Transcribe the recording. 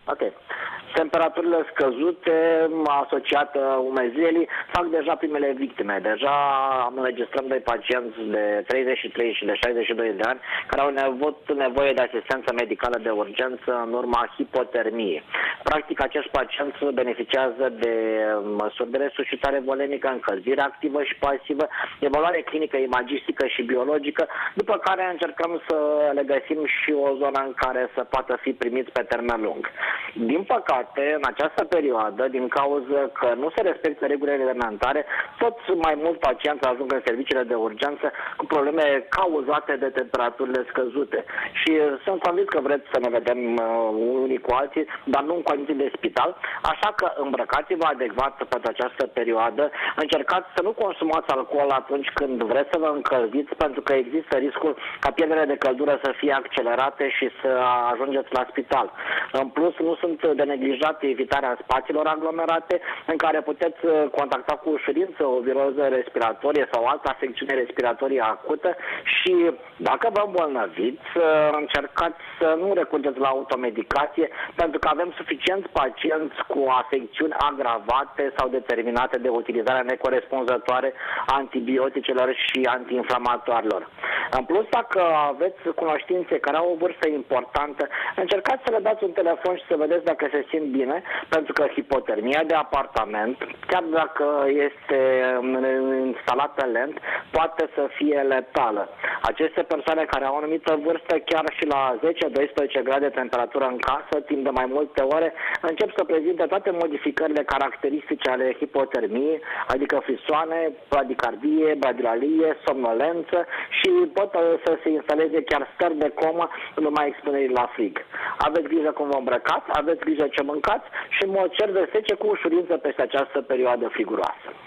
Ok. Temperaturile scăzute asociate umezelii fac deja primele victime. Deja am înregistrăm doi pacienți de 33 și de 62 de ani care au avut nevoie de asistență medicală de urgență în urma hipotermiei. Practic, acești pacienți beneficiază de măsuri de resuscitare volemică, încălzire activă și pasivă, evaluare clinică, imagistică și biologică, după care încercăm să le găsim și o zonă în care să poată fi primiți pe termen lung. Din păcate, în această perioadă, din cauza că nu se respectă regulile elementare, tot mai mulți pacienți ajung în serviciile de urgență cu probleme cauzate de temperaturile scăzute. Și sunt convins că vreți să ne vedem unii cu alții, dar nu în condiții de spital, așa că îmbrăcați-vă adecvat pentru această perioadă, încercați să nu consumați alcool atunci când vreți să vă încălziți, pentru că există riscul ca pierderea de căldură să fie accelerate și să ajungeți la spital. În plus, nu sunt de neglijat evitarea spațiilor aglomerate în care puteți contacta cu ușurință o viroză respiratorie sau altă afecțiune respiratorie acută și dacă vă îmbolnăviți, încercați să nu recurgeți la automedicație, pentru că avem suficienți pacienți cu afecțiuni agravate sau determinate de utilizarea necorespunzătoare a antibioticelor și antiinflamatoarelor. În plus, dacă aveți cunoștințe care au o vârstă importantă, încercați să le dați un telefon și să vedeți dacă se simt bine, pentru că hipotermia de apartament, chiar dacă este instalată lent, poate să fie letală. Aceste persoane care au o anumită vârstă, chiar și la 10-12 grade temperatură în casă, timp de mai multe ore, încep să prezinte toate modificările caracteristice ale hipotermiei, adică frisoane, bradicardie, bradilalie, somnolență și pot să se instaleze chiar stări de comă în urma expunerii la frig. Aveți grijă cum vă îmbrăcați, aveți grijă ce mâncați și în mod cer veți trece cu ușurință peste această perioadă friguroasă.